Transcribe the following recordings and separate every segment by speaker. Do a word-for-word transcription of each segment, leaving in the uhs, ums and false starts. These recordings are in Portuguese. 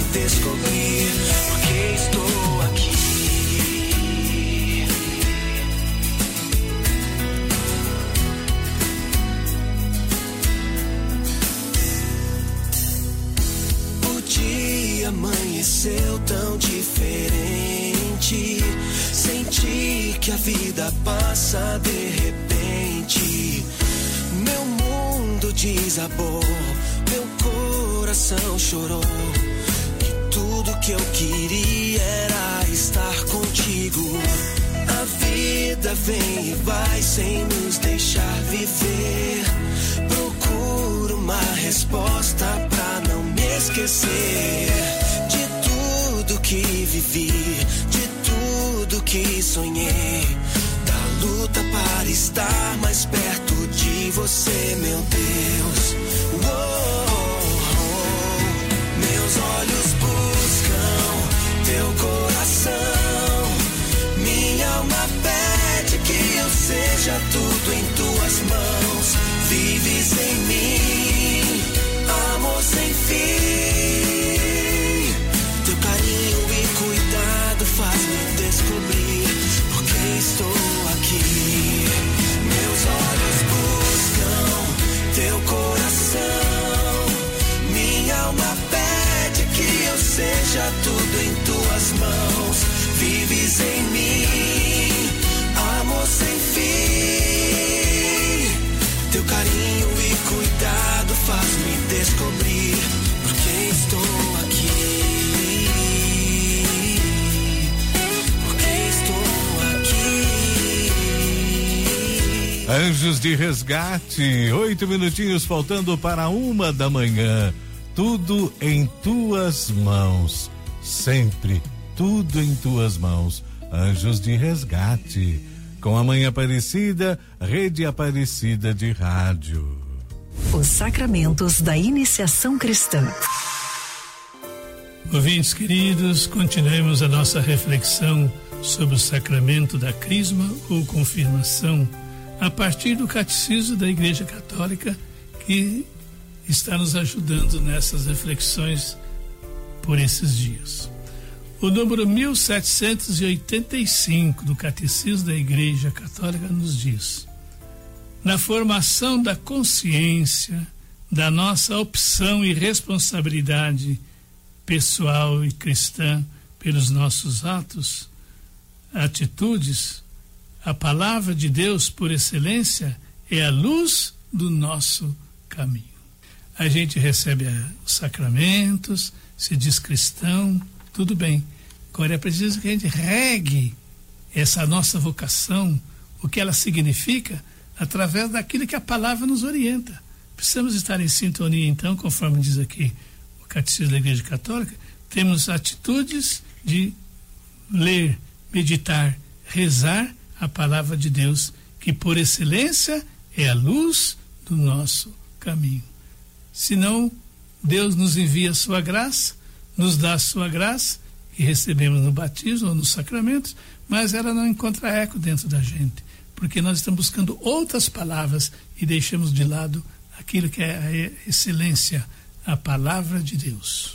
Speaker 1: descobrir porque estou aqui. O dia amanheceu tão diferente. Senti que a vida passa de repente. Meu mundo desabou, meu coração chorou. E tudo que eu queria era estar contigo. A vida vem e vai sem nos deixar viver. Procuro uma resposta pra não me esquecer de tudo que vivi, de tudo que sonhei, da luta para estar mais perto de você, meu Deus. Oh, oh, meus olhos buscam teu coração, minha alma pede que eu seja tudo em tuas mãos. Vives em mim, amor sem fim. Teu carinho e cuidado faz-me descobrir porque estou aqui. Meus olhos buscam teu coração, minha alma pede que eu seja tudo em tuas mãos. Vives em mim, amor sem fim. Teu carinho e cuidado faz-me descobrir porque estou aqui. Porque estou aqui.
Speaker 2: Anjos de Resgate, oito minutinhos faltando para uma da manhã. Tudo em tuas mãos, sempre tudo em tuas mãos. Anjos de Resgate, com a Mãe Aparecida, Rede Aparecida de Rádio.
Speaker 3: Os sacramentos da iniciação cristã.
Speaker 4: Ouvintes queridos, continuemos a nossa reflexão sobre o sacramento da crisma ou confirmação a partir do Catecismo da Igreja Católica, que está nos ajudando nessas reflexões por esses dias. O número mil setecentos e oitenta e cinco do Catecismo da Igreja Católica nos diz: na formação da consciência da nossa opção e responsabilidade pessoal e cristã pelos nossos atos, atitudes, a palavra de Deus por excelência é a luz do nosso caminho. A gente recebe os sacramentos, se diz cristão, tudo bem. Agora é preciso que a gente regue essa nossa vocação, o que ela significa, através daquilo que a palavra nos orienta. Precisamos estar em sintonia, então, conforme diz aqui o Catecismo da Igreja Católica, temos atitudes de ler, meditar, rezar a palavra de Deus, que por excelência é a luz do nosso caminho. Senão, Deus nos envia a sua graça, nos dá a sua graça, que recebemos no batismo ou nos sacramentos, mas ela não encontra eco dentro da gente, porque nós estamos buscando outras palavras e deixamos de lado aquilo que é a excelência, a palavra de Deus.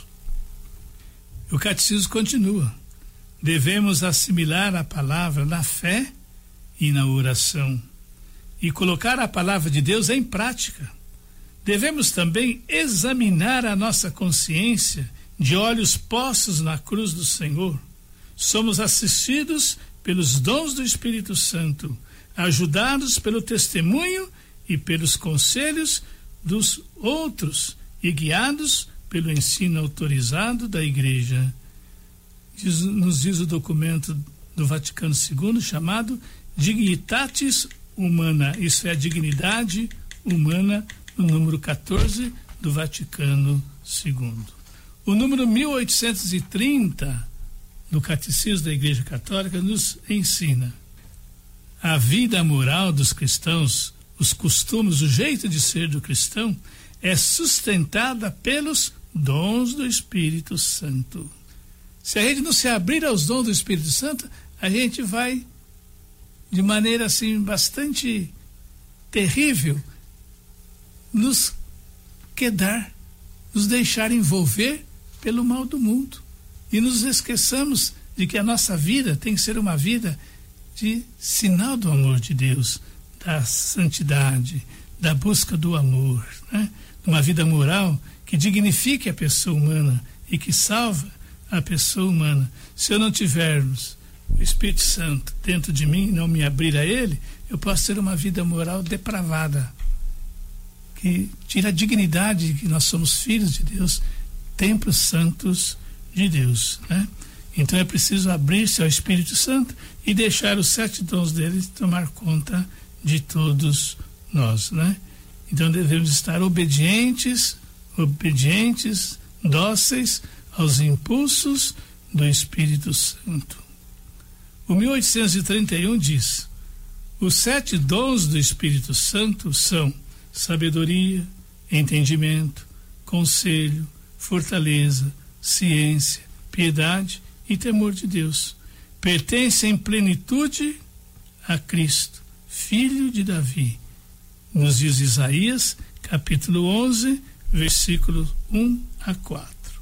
Speaker 4: O Catecismo continua: devemos assimilar a palavra na fé e na oração e colocar a palavra de Deus em prática. Devemos também examinar a nossa consciência de olhos postos na cruz do Senhor. Somos assistidos pelos dons do Espírito Santo, ajudados pelo testemunho e pelos conselhos dos outros e guiados pelo ensino autorizado da Igreja. Diz, nos diz o documento do Vaticano segundo chamado Dignitatis Humana, isso é a dignidade humana, no número quatorze do Vaticano segundo. O número mil oitocentos e trinta do Catecismo da Igreja Católica nos ensina: a vida moral dos cristãos, os costumes, o jeito de ser do cristão é sustentada pelos dons do Espírito Santo. Se a gente não se abrir aos dons do Espírito Santo, a gente vai, de maneira assim bastante terrível, nos quedar, nos deixar envolver pelo mal do mundo. E nos esqueçamos de que a nossa vida tem que ser uma vida de sinal do amor de Deus, da santidade, da busca do amor, né? Uma vida moral que dignifique a pessoa humana e que salva a pessoa humana. Se eu não tivermos o Espírito Santo dentro de mim, não me abrir a ele, eu posso ter uma vida moral depravada, que tira a dignidade de que nós somos filhos de Deus, templos santos de Deus, né? Então é preciso abrir-se ao Espírito Santo e deixar os sete dons dele tomar conta de todos nós, né? Então devemos estar obedientes, obedientes, dóceis aos impulsos do Espírito Santo. O mil oitocentos e trinta e um diz: os sete dons do Espírito Santo são sabedoria, entendimento, conselho, fortaleza, ciência, piedade e temor de Deus. Pertencem em plenitude a Cristo, filho de Davi. Nos diz Isaías, capítulo onze, versículos um a quatro.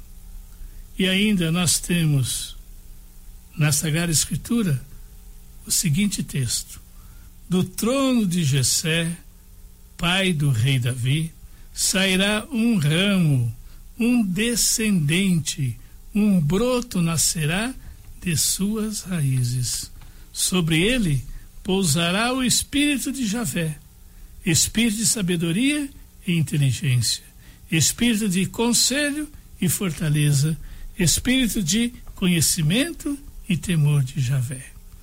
Speaker 4: E ainda nós temos na Sagrada Escritura o seguinte texto: do trono de Jessé, pai do rei Davi, sairá um ramo, um descendente, um broto nascerá de suas raízes. Sobre ele pousará o espírito de Javé, espírito de sabedoria e inteligência, espírito de conselho e fortaleza, espírito de conhecimento e temor de Javé.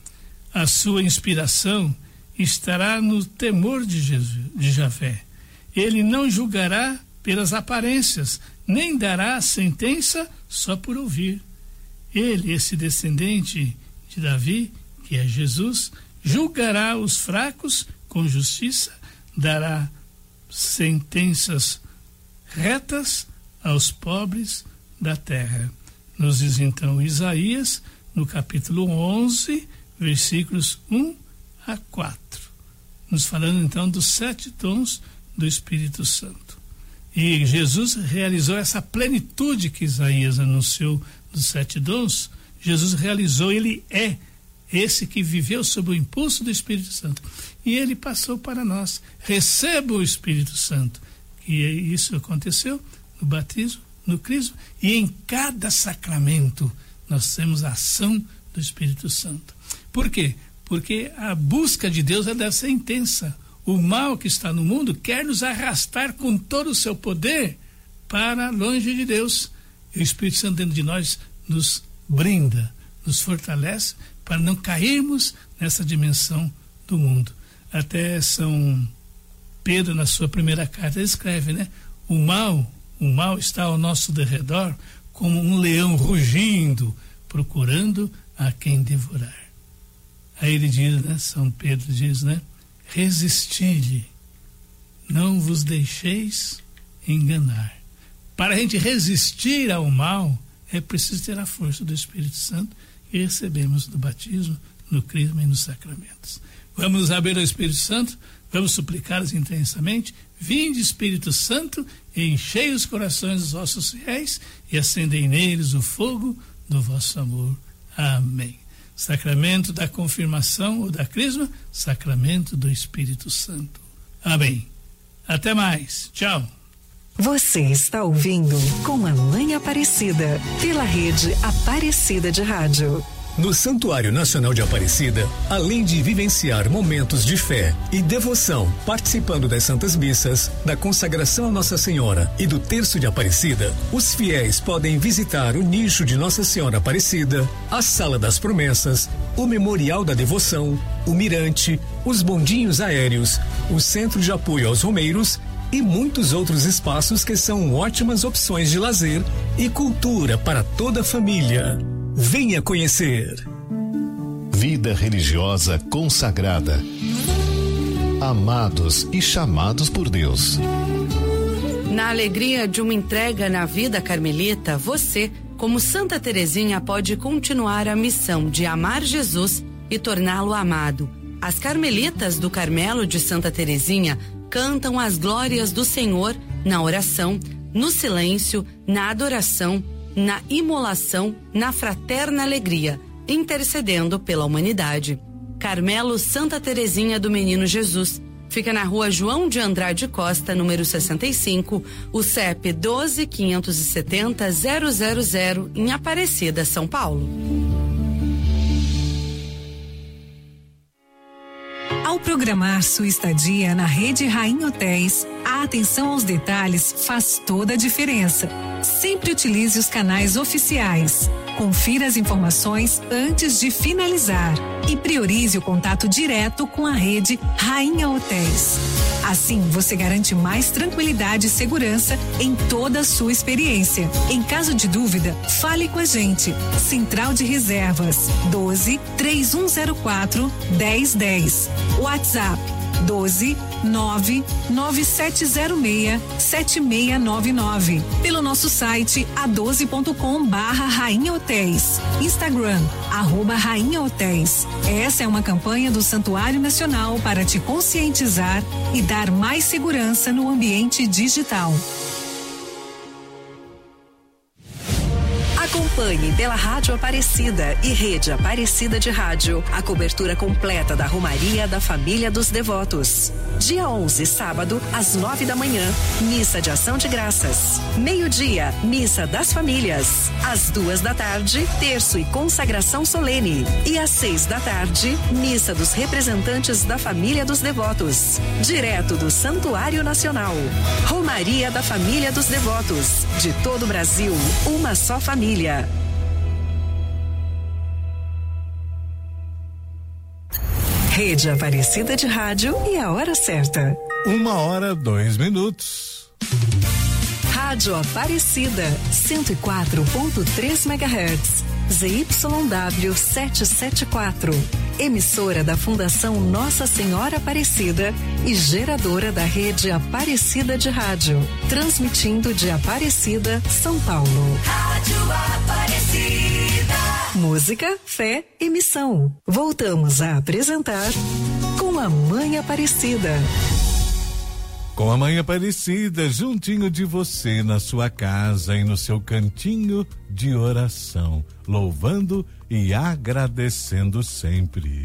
Speaker 4: A sua inspiração estará no temor de, Jesus, de Javé. Ele não julgará pelas aparências, nem dará sentença só por ouvir. Ele, esse descendente de Davi, que é Jesus, julgará os fracos com justiça, dará sentenças retas aos pobres da terra. Nos diz então Isaías, no capítulo onze, versículos um a quatro, nos falando então dos sete dons do Espírito Santo. E Jesus realizou essa plenitude que Isaías anunciou dos sete dons. Jesus realizou, ele é esse que viveu sob o impulso do Espírito Santo, e ele passou para nós. Receba o Espírito Santo. E isso aconteceu no batismo, no crisma, e em cada sacramento nós temos a ação do Espírito Santo. Por quê? Porque a busca de Deus deve ser intensa. O mal que está no mundo quer nos arrastar com todo o seu poder para longe de Deus. E o Espírito Santo dentro de nós nos brinda, nos fortalece para não cairmos nessa dimensão do mundo. Até São Pedro, na sua primeira carta, ele escreve, né? O mal, o mal está ao nosso derredor como um leão rugindo, procurando a quem devorar. Aí ele diz, né? São Pedro diz, né? Resisti-lhe, não vos deixeis enganar. Para a gente resistir ao mal, é preciso ter a força do Espírito Santo que recebemos no batismo, no crisma e nos sacramentos. Vamos abrir ao Espírito Santo, vamos suplicá-los intensamente. Vinde, Espírito Santo, e enchei os corações dos vossos fiéis e acendei neles o fogo do vosso amor. Amém. Sacramento da confirmação ou da crisma, sacramento do Espírito Santo. Amém. Até mais. Tchau.
Speaker 3: Você está ouvindo Com a Mãe Aparecida, pela rede Aparecida de Rádio.
Speaker 5: No Santuário Nacional de Aparecida, além de vivenciar momentos de fé e devoção, participando das Santas Missas, da consagração a Nossa Senhora e do Terço de Aparecida, os fiéis podem visitar o nicho de Nossa Senhora Aparecida, a Sala das Promessas, o Memorial da Devoção, o Mirante, os bondinhos aéreos, o Centro de Apoio aos Romeiros e muitos outros espaços que são ótimas opções de lazer e cultura para toda a família. Venha conhecer.
Speaker 6: Vida religiosa consagrada. Amados e chamados por Deus.
Speaker 7: Na alegria de uma entrega na vida carmelita, você, como Santa Teresinha, pode continuar a missão de amar Jesus e torná-lo amado. As carmelitas do Carmelo de Santa Teresinha cantam as glórias do Senhor na oração, no silêncio, na adoração, na imolação, na fraterna alegria, intercedendo pela humanidade. Carmelo Santa Terezinha do Menino Jesus. Fica na rua João de Andrade Costa, número sessenta e cinco, o C E P doze, quinhentos e setenta, zero zero zero, em Aparecida, São Paulo.
Speaker 3: Ao programar sua estadia na Rede Rainha Hotéis, a atenção aos detalhes faz toda a diferença. Sempre utilize os canais oficiais. Confira as informações antes de finalizar e priorize o contato direto com a Rede Rainha Hotéis. Assim, você garante mais tranquilidade e segurança em toda a sua experiência. Em caso de dúvida, fale com a gente. Central de Reservas doze, três um zero quatro, dez dez. WhatsApp doze, nove, nove sete zero seis, sete seis nove nove. Pelo nosso site a doze ponto com barra Rainha Hotéis. Instagram, arroba Rainha Hotéis. Essa é uma campanha do Santuário Nacional para te conscientizar e dar mais segurança no ambiente digital. Acompanhe pela Rádio Aparecida e Rede Aparecida de Rádio a cobertura completa da Romaria da Família dos Devotos. Dia onze, sábado, às nove da manhã, missa de ação de graças. Meio-dia, missa das famílias. Às duas da tarde, terço e consagração solene. E às seis da tarde, missa dos representantes da Família dos Devotos. Direto do Santuário Nacional. Romaria da Família dos Devotos. De todo o Brasil, uma só família. Rede Aparecida de Rádio e a hora certa.
Speaker 2: Uma hora, dois minutos.
Speaker 3: Rádio Aparecida, cento e quatro ponto três megahertz. Z Y W setecentos e setenta e quatro. Emissora da Fundação Nossa Senhora Aparecida e geradora da Rede Aparecida de Rádio. Transmitindo de Aparecida, São Paulo. Rádio Aparecida. Música, fé e missão. Voltamos a apresentar Com a Mãe Aparecida.
Speaker 2: Com a Mãe Aparecida, juntinho de você, na sua casa e no seu cantinho de oração, louvando e agradecendo sempre.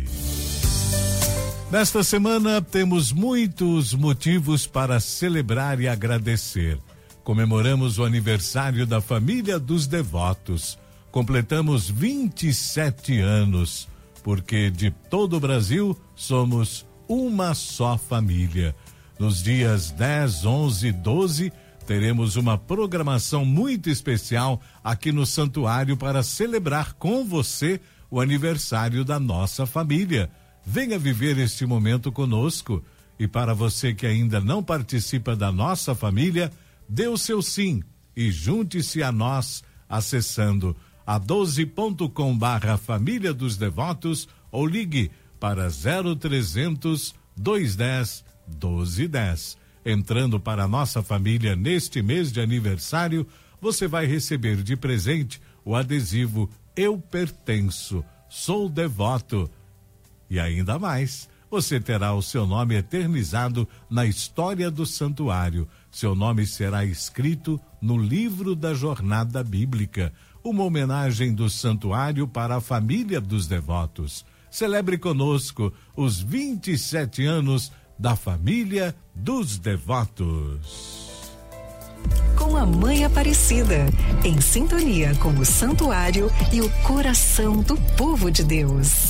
Speaker 2: Nesta semana temos muitos motivos para celebrar e agradecer. Comemoramos o aniversário da Família dos Devotos. Completamos vinte e sete anos, porque de todo o Brasil somos uma só família. Nos dias dez, onze e doze, teremos uma programação muito especial aqui no Santuário para celebrar com você o aniversário da nossa família. Venha viver este momento conosco. E para você que ainda não participa da nossa família, dê o seu sim e junte-se a nós acessando a doze ponto com barra Família dos Devotos ou ligue para zero trezentos, duzentos e dez, doze e dez. Entrando para a nossa família neste mês de aniversário, você vai receber de presente o adesivo Eu Pertenço, Sou Devoto. E ainda mais, você terá o seu nome eternizado na história do santuário. Seu nome será escrito no livro da Jornada Bíblica, uma homenagem do santuário para a família dos devotos. Celebre conosco os vinte e sete anos da Família dos Devotos.
Speaker 3: Com a Mãe Aparecida, em sintonia com o santuário e o coração do povo de Deus.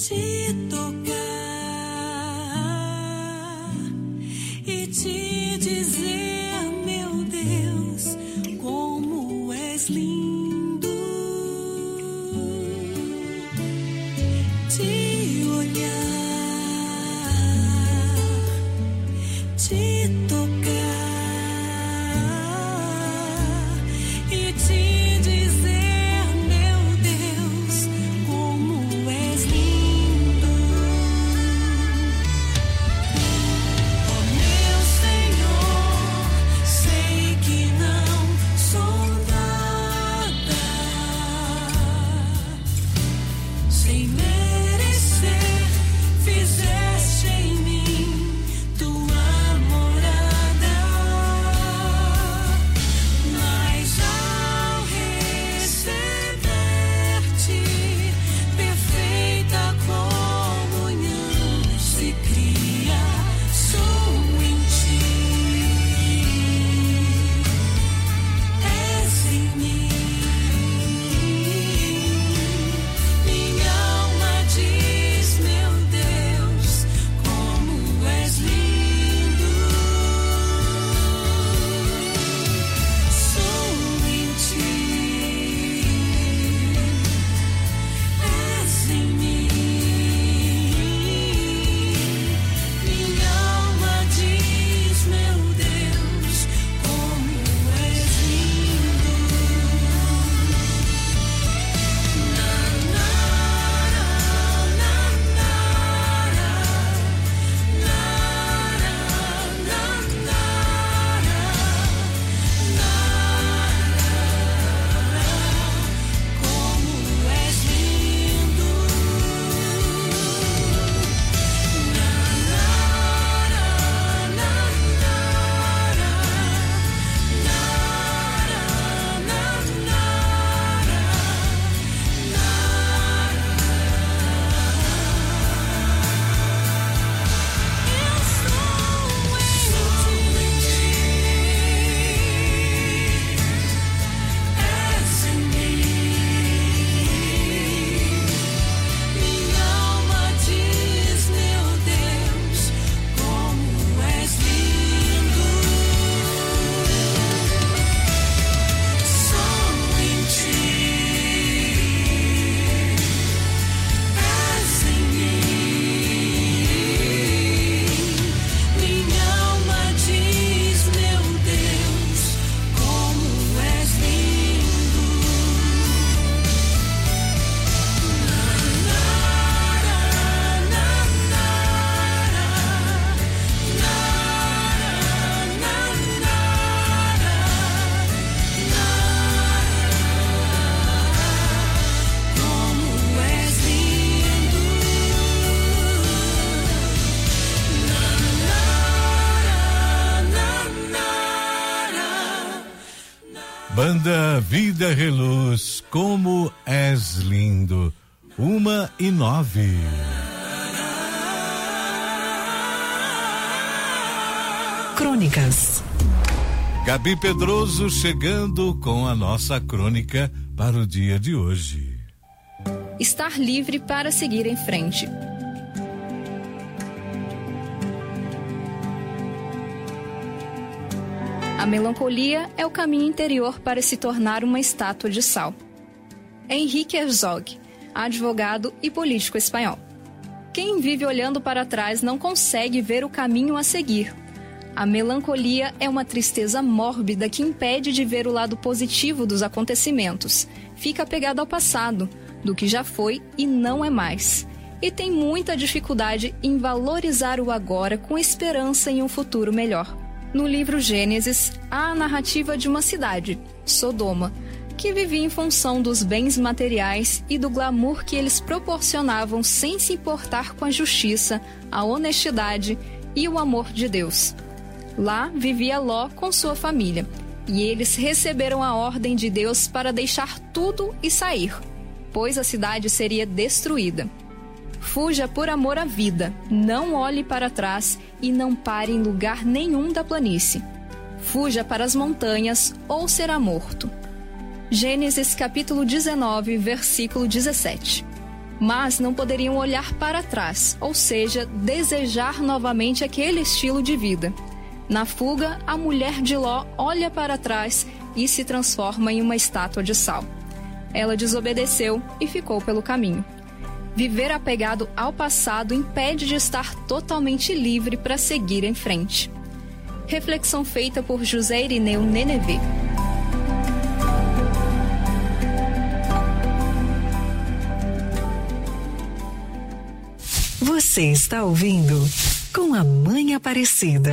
Speaker 1: te tocar e te dizer, meu Deus, como és lindo. Te olhar, te tocar e te dizer, meu Deus, como és lindo. Oh, meu Senhor, sei que não sou nada sem merecer, fizeste em mim tua morada, mas ao receber-te, perfeita comunhão se cria, sou em ti, és em mim. Minha alma diz, meu Deus, como és lindo. Sou em ti, és em mim. Minha alma diz, meu Deus, como és lindo. Na, na, na, como és lindo. És em mim. Minha alma diz, meu Deus, como és lindo. Sou em ti, és em mim. Minha alma diz, meu Deus, como és lindo. Como és lindo.
Speaker 2: Banda Vida Reluz, como és lindo. Uma e nove.
Speaker 3: Crônicas.
Speaker 2: Gabi Pedroso chegando com a nossa crônica para o dia de hoje.
Speaker 8: Estar livre para seguir em frente. A melancolia é o caminho interior para se tornar uma estátua de sal. Henrique Herzog, advogado e político espanhol. Quem vive olhando para trás não consegue ver o caminho a seguir. A melancolia é uma tristeza mórbida que impede de ver o lado positivo dos acontecimentos. Fica apegado ao passado, do que já foi e não é mais. E tem muita dificuldade em valorizar o agora com esperança em um futuro melhor. No livro Gênesis, há a narrativa de uma cidade, Sodoma, que vivia em função dos bens materiais e do glamour que eles proporcionavam sem se importar com a justiça, a honestidade e o amor de Deus. Lá vivia Ló com sua família, e eles receberam a ordem de Deus para deixar tudo e sair, pois a cidade seria destruída. Fuja por amor à vida, não olhe para trás e não pare em lugar nenhum da planície. Fuja para as montanhas ou será morto. Gênesis capítulo dezenove, versículo dezessete. mas não poderiam olhar para trás, ou seja, desejar novamente aquele estilo de vida. Na fuga, a mulher de Ló olha para trás e se transforma em uma estátua de sal. Ela desobedeceu e ficou pelo caminho. Viver apegado ao passado impede de estar totalmente livre para seguir em frente. Reflexão feita por José Irineu Nenevê.
Speaker 3: Você está ouvindo Com a Mãe Aparecida.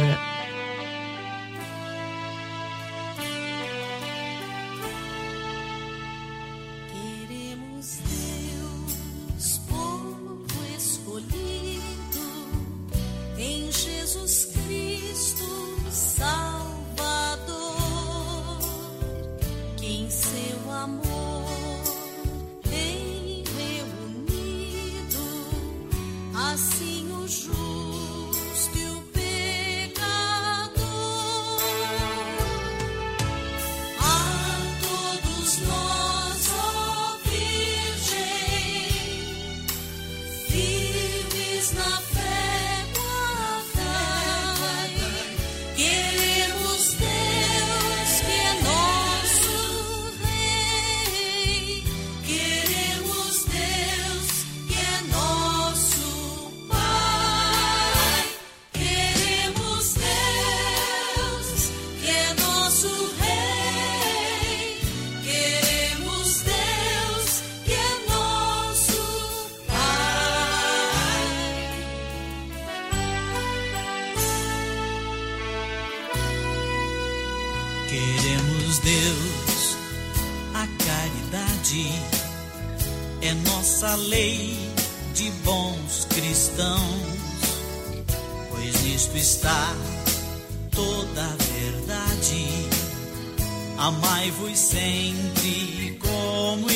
Speaker 1: Queremos Deus, a caridade é nossa lei de bons cristãos, pois nisto está toda a verdade. Amai-vos sempre como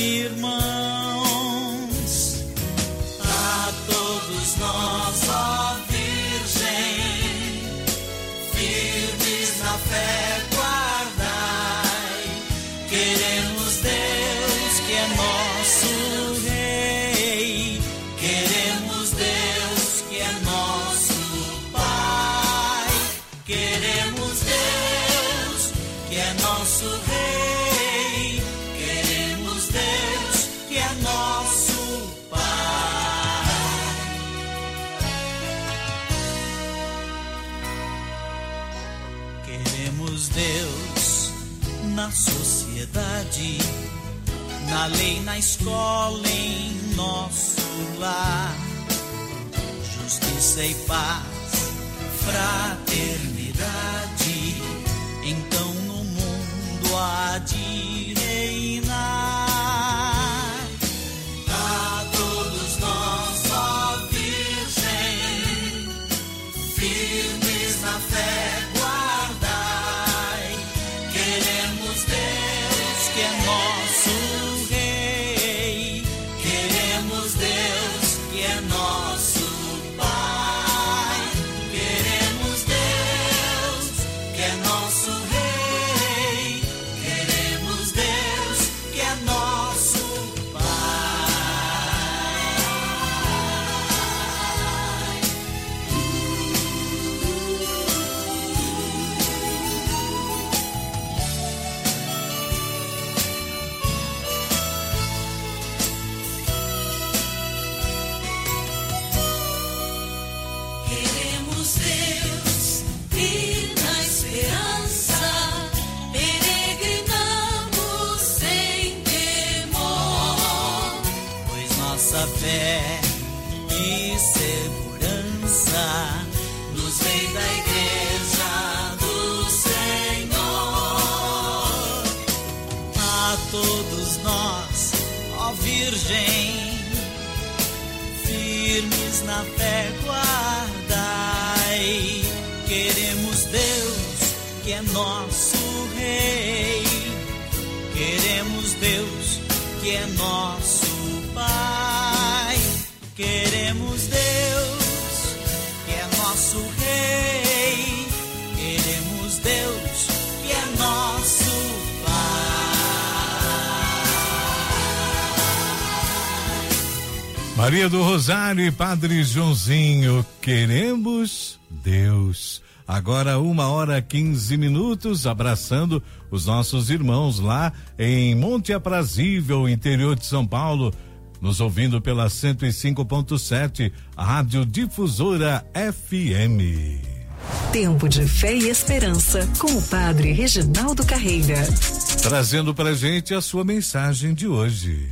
Speaker 1: irmãos. A todos nós, ó Virgem, firmes na fé guardai. Queremos Deus que é nosso Rei. Queremos Deus que é nosso Pai. Queremos Deus que é nosso Rei. Queremos Deus que é nosso Pai. Queremos Deus na sociedade, na lei, na escola, em nosso lar. Justiça e paz, fraternidade, então no mundo há de reinar. A todos nós, ó Virgem, firmes na fé guardai. Queremos Deus que é nosso Rei. Queremos Deus que é nosso Pai. Queremos Deus que é nosso Rei. Queremos Deus que é nosso Pai. Queremos Deus e na esperança peregrinamos sem temor, pois nossa fé e segurança nos vem da Igreja do Senhor. A todos nós, ó Virgem, firmes na fé guardai. Queremos Deus que é nosso Rei. Queremos Deus que é nosso Pai. Queremos Deus que é nosso Rei. Queremos Deus que é nosso Pai.
Speaker 2: Maria do Rosário e Padre Joãozinho, queremos Deus. Agora uma hora quinze minutos, abraçando os nossos irmãos lá em Monte Aprazível, interior de São Paulo, nos ouvindo pela cento e cinco ponto sete, Rádio Difusora F M.
Speaker 3: Tempo de fé e esperança com o Padre Reginaldo Carreira.
Speaker 2: Trazendo pra gente a sua mensagem de hoje.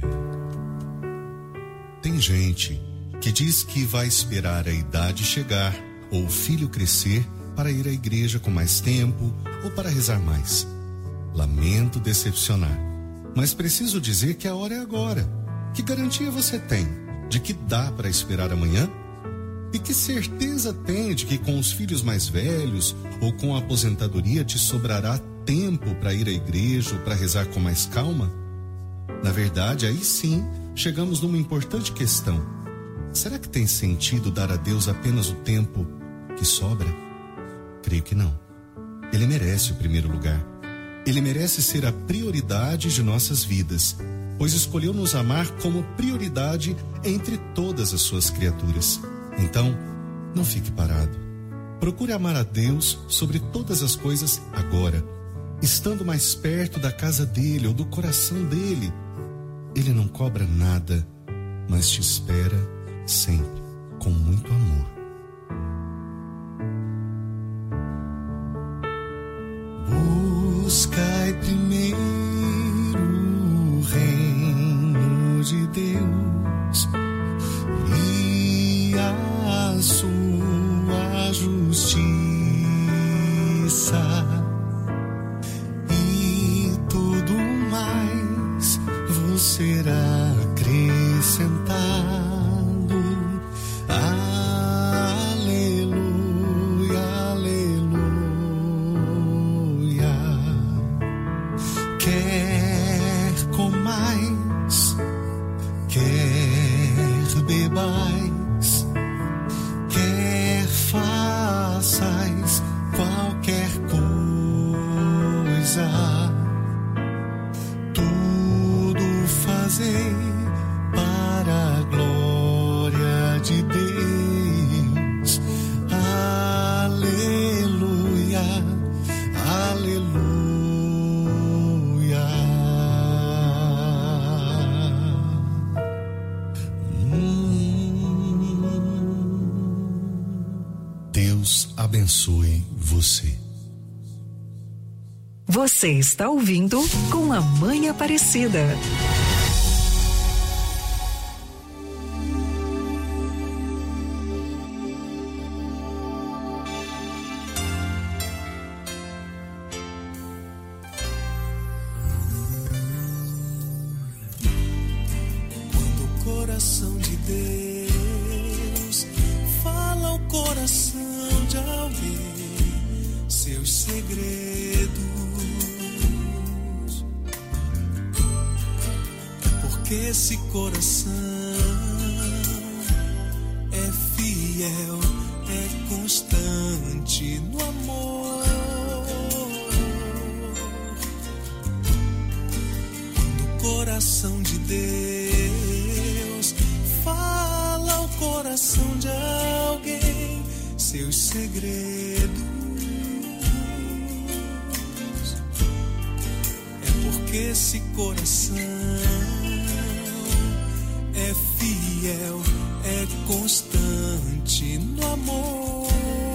Speaker 9: Tem gente que diz que vai esperar a idade chegar ou o filho crescer para ir à igreja com mais tempo ou para rezar mais. Lamento decepcionar, mas preciso dizer que a hora é agora. Que garantia você tem de que dá para esperar amanhã? E que certeza tem de que com os filhos mais velhos ou com a aposentadoria te sobrará tempo para ir à igreja ou para rezar com mais calma? Na verdade, aí sim, chegamos numa importante questão. Será que tem sentido dar a Deus apenas o tempo que sobra? Creio que não. Ele merece o primeiro lugar. Ele merece ser a prioridade de nossas vidas, pois escolheu nos amar como prioridade entre todas as suas criaturas. Então, não fique parado. Procure amar a Deus sobre todas as coisas agora, estando mais perto da casa dele ou do coração dele. Ele não cobra nada, mas te espera sempre, com muito amor. Buscai primeiro o reino de Deus e a sua justiça, e tudo mais vos será acrescentado. Aleluia, aleluia. Quer comais, quer bebais, quer façais qualquer coisa, tudo fazei para a glória de Deus. Aleluia, aleluia. Deus abençoe você.
Speaker 3: Você está ouvindo com a Mãe Aparecida.
Speaker 1: Quando o coração de Deus fala ao coração de alguém seus segredos, porque esse coração é fiel, é constante no amor. Quando o coração de Deus fala ao coração de alguém seus segredos, é porque esse coração é fiel, é constante no amor.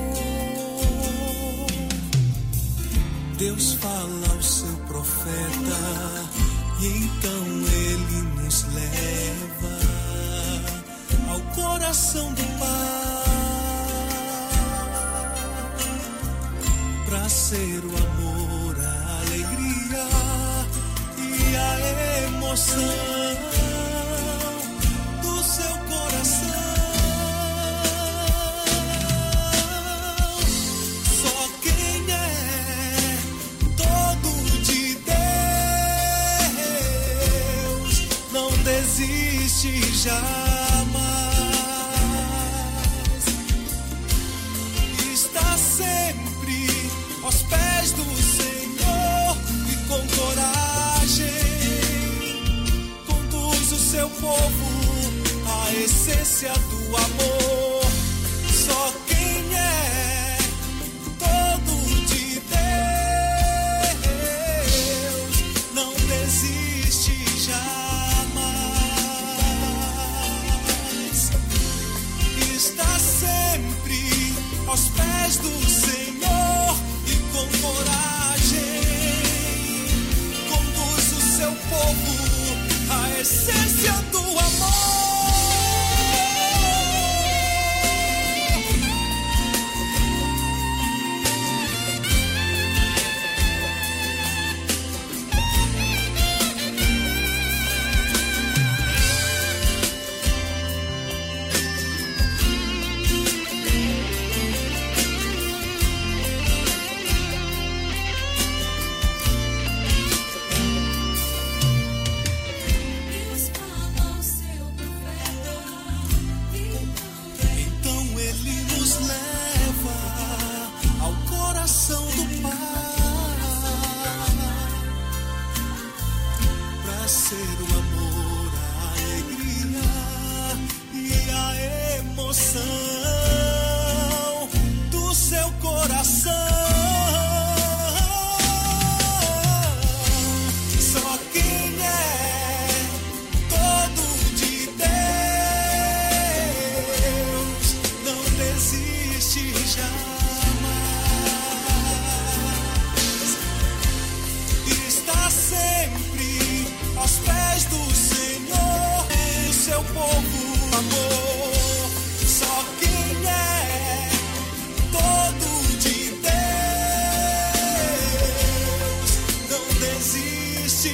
Speaker 1: Deus fala ao seu profeta e então ele nos leva ao coração do Pai para ser o amor, a alegria e a emoção do seu coração. Só quem é todo de Deus não desiste jamais. Está sempre aos pés do Senhor e com coragem conduz o seu povo a esse essência do amor. Só quem é todo de Deus não desiste jamais. Está sempre aos pés do Senhor e com coragem conduz o seu povo à essência do amor. Do seu coração, só quem é todo de Deus não desiste jamais. Está sempre aos pés do Senhor, o seu povo amor. Só quem é todo de Deus não desiste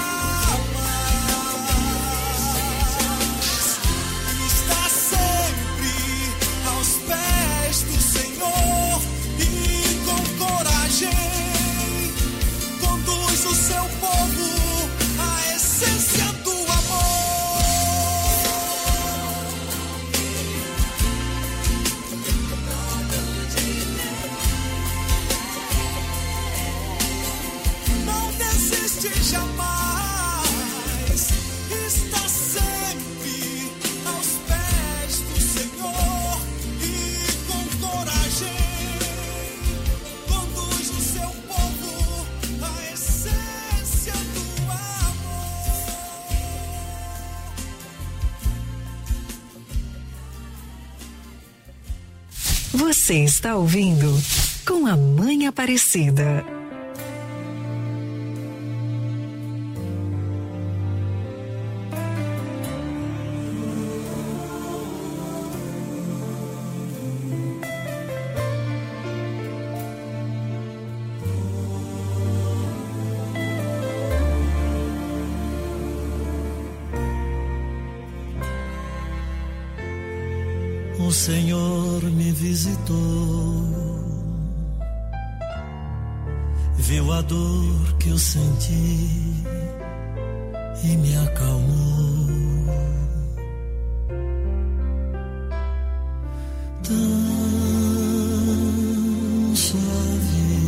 Speaker 1: jamais. Está sempre aos pés do Senhor e com coragem conduz o seu povo à essência do amor. Jamais está sempre aos pés do Senhor e com coragem conduz o seu povo à essência do amor.
Speaker 3: Você está ouvindo Com a Mãe Aparecida.
Speaker 1: O Senhor me visitou, viu a dor que eu senti e me acalmou. Tão suave,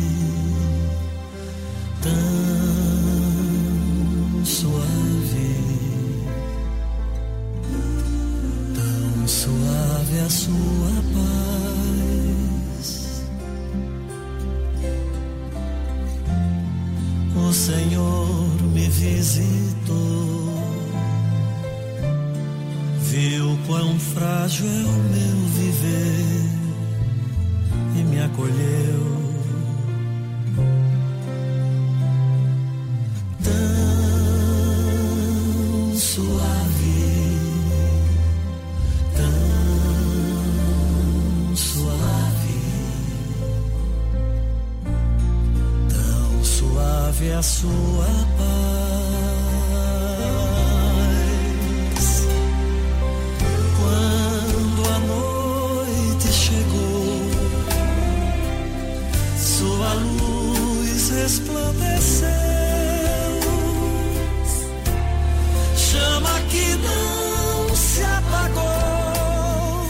Speaker 1: tão suave, tão suave a sua paz. O Senhor me visitou, viu quão frágil é o meu viver e me acolheu. Tão suave, tão suave, tão suave a sua paz. Quando a noite chegou, sua luz resplandeceu, chama que não se apagou,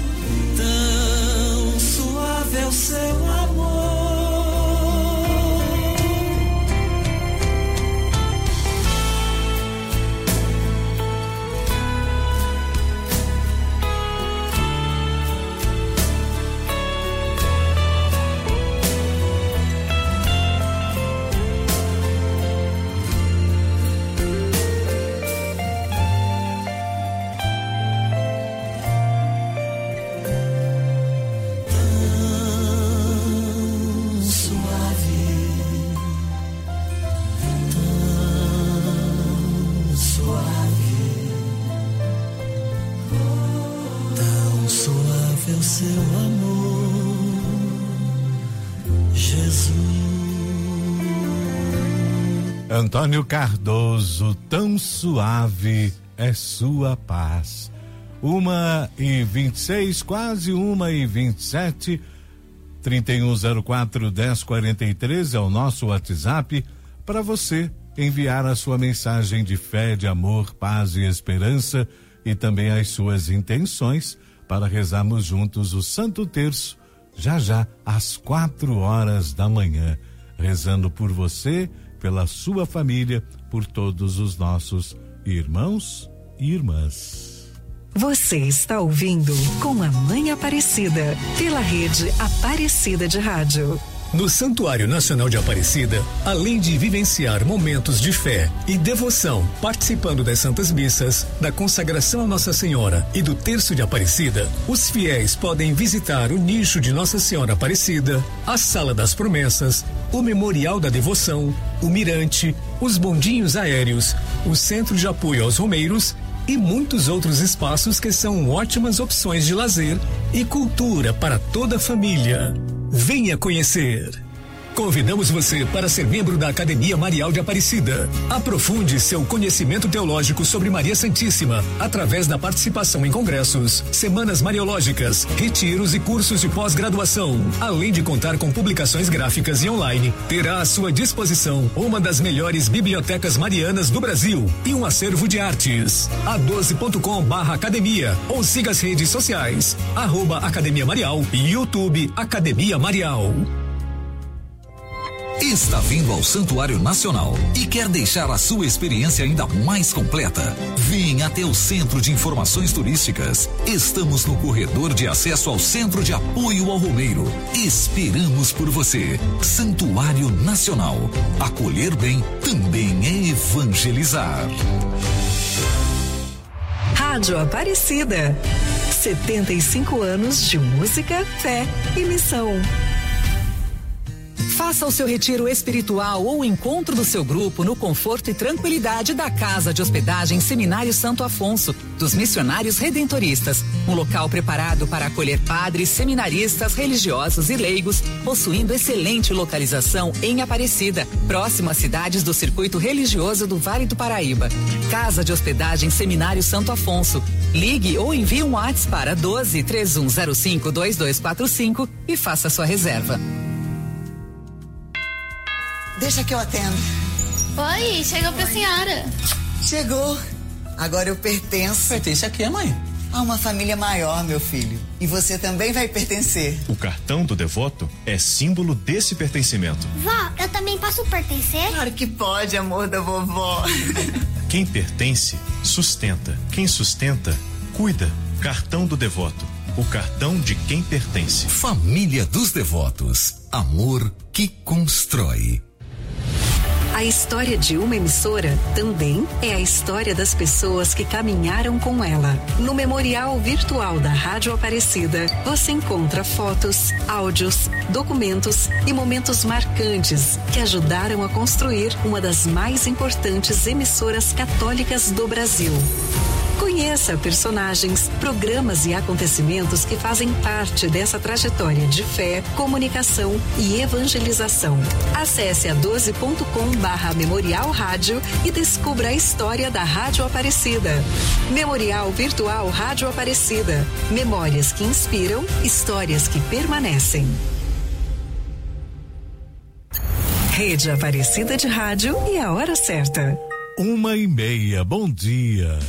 Speaker 1: tão suave é o seu amor. seu amor, Jesus.
Speaker 2: Antônio Cardoso, tão suave é sua paz. Uma e vinte e seis, quase uma e vinte e sete. trinta e um zero quatro, dez quarenta e três é o nosso WhatsApp para você enviar a sua mensagem de fé, de amor, paz e esperança e também as suas intenções para rezarmos juntos o Santo Terço, já já às quatro horas da manhã, rezando por você, pela sua família, por todos os nossos irmãos e irmãs.
Speaker 3: Você está ouvindo Com a Mãe Aparecida, pela rede Aparecida de Rádio.
Speaker 5: No Santuário Nacional de Aparecida, além de vivenciar momentos de fé e devoção, participando das Santas Missas, da consagração a Nossa Senhora e do Terço de Aparecida, os fiéis podem visitar o nicho de Nossa Senhora Aparecida, a Sala das Promessas, o Memorial da Devoção, o Mirante, os bondinhos aéreos, o Centro de Apoio aos Romeiros e muitos outros espaços que são ótimas opções de lazer e cultura para toda a família. Venha conhecer. Convidamos você para ser membro da Academia Marial de Aparecida. Aprofunde seu conhecimento teológico sobre Maria Santíssima através da participação em congressos, semanas mariológicas, retiros e cursos de pós-graduação. Além de contar com publicações gráficas e online, terá à sua disposição uma das melhores bibliotecas marianas do Brasil e um acervo de artes. a doze ponto com barra academia ou siga as redes sociais, arroba Academia Marial e YouTube Academia Marial.
Speaker 10: Está vindo ao Santuário Nacional e quer deixar a sua experiência ainda mais completa? Venha até o Centro de Informações Turísticas. Estamos no corredor de acesso ao Centro de Apoio ao Romeiro. Esperamos por você. Santuário Nacional. Acolher bem também é evangelizar.
Speaker 3: Rádio Aparecida. setenta e cinco anos de música, fé e missão.
Speaker 11: Faça o seu retiro espiritual ou o encontro do seu grupo no conforto e tranquilidade da Casa de Hospedagem Seminário Santo Afonso, dos Missionários Redentoristas. Um local preparado para acolher padres, seminaristas, religiosos e leigos, possuindo excelente localização em Aparecida, próximo às cidades do circuito religioso do Vale do Paraíba. Casa de Hospedagem Seminário Santo Afonso. Ligue ou envie um WhatsApp para doze, três um zero cinco, dois dois quatro cinco e faça sua reserva.
Speaker 12: Deixa que eu atendo.
Speaker 13: Oi, chegou pra senhora.
Speaker 12: Chegou. Agora eu pertenço.
Speaker 14: Pertence a quê, mãe?
Speaker 12: A uma família maior, meu filho. E você também vai pertencer.
Speaker 15: O cartão do devoto é símbolo desse pertencimento.
Speaker 13: Vó, eu também posso pertencer?
Speaker 12: Claro que pode, amor da vovó.
Speaker 15: Quem pertence, sustenta. Quem sustenta, cuida. Cartão do devoto. O cartão de quem pertence.
Speaker 10: Família dos Devotos. Amor que constrói.
Speaker 3: A história de uma emissora também é a história das pessoas que caminharam com ela. No Memorial Virtual da Rádio Aparecida, você encontra fotos, áudios, documentos e momentos marcantes que ajudaram a construir uma das mais importantes emissoras católicas do Brasil. Conheça personagens, programas e acontecimentos que fazem parte dessa trajetória de fé, comunicação e evangelização. Acesse a doze ponto com barra Memorial Rádio e descubra a história da Rádio Aparecida. Memorial Virtual Rádio Aparecida. Memórias que inspiram, histórias que permanecem. Rede Aparecida de Rádio e a hora certa.
Speaker 2: Uma e meia, bom dia.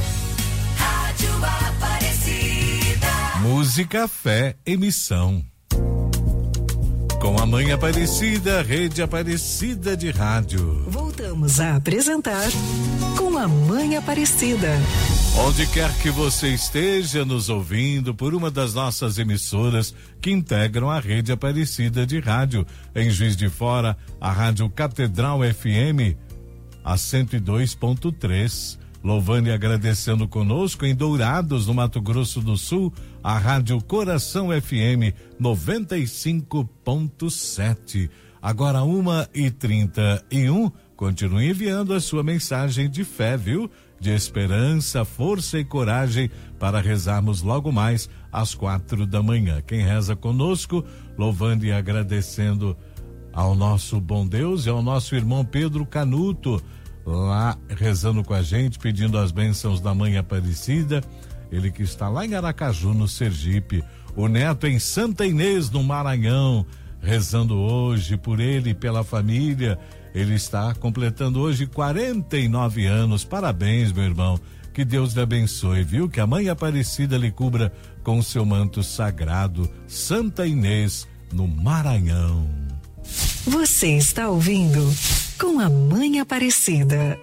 Speaker 2: Música, fé e missão. Com a Mãe Aparecida, Rede Aparecida de Rádio.
Speaker 3: Voltamos a apresentar Com a Mãe Aparecida.
Speaker 2: Onde quer que você esteja nos ouvindo por uma das nossas emissoras que integram a Rede Aparecida de Rádio. Em Juiz de Fora, a Rádio Catedral F M, a cento e dois ponto três. Louvando e agradecendo conosco em Dourados, no Mato Grosso do Sul, a Rádio Coração F M noventa e cinco ponto sete. Agora uma e trinta e um. Continue enviando a sua mensagem de fé, viu? De esperança, força e coragem para rezarmos logo mais às quatro da manhã. Quem reza conosco, louvando e agradecendo ao nosso bom Deus e ao nosso irmão Pedro Canuto, lá rezando com a gente, pedindo as bênçãos da Mãe Aparecida, ele que está lá em Aracaju, no Sergipe, o neto em Santa Inês, no Maranhão, rezando hoje por ele e pela família. Ele está completando hoje quarenta e nove anos. Parabéns, meu irmão. Que Deus lhe abençoe, viu? Que a Mãe Aparecida lhe cubra com o seu manto sagrado. Santa Inês, no Maranhão.
Speaker 3: Você está ouvindo Com a Mãe Aparecida.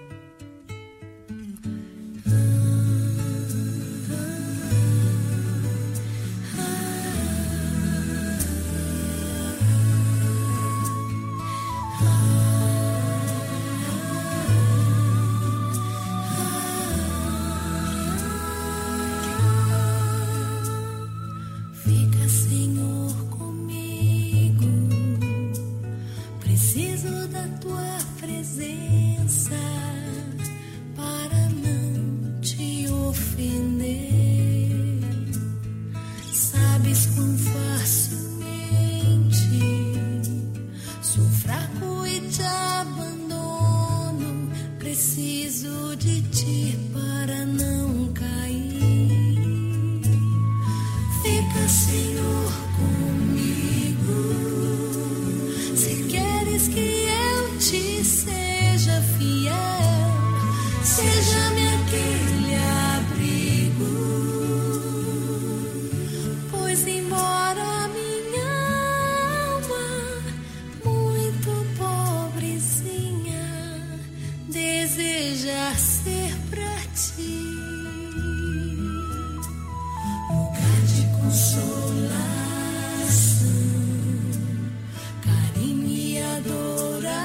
Speaker 14: Fica, Senhor, comigo. Preciso da tua presença para não te ofender. Sabes quão facilmente sou fraco e te abandono. Preciso de ti para não cair. Fica, Senhor, comigo. Se queres que eu te seja fiel, seja-me aquele abrigo. Pois embora minha alma, muito pobrezinha, deseja ser pra ti.